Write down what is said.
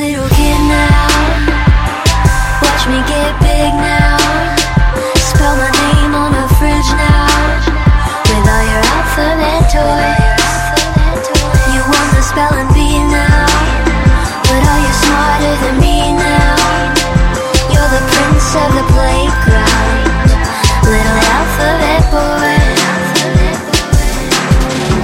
little kid now. Watch me get big now. Spell my name on the fridge now. With all your alphabet toys, you won the spelling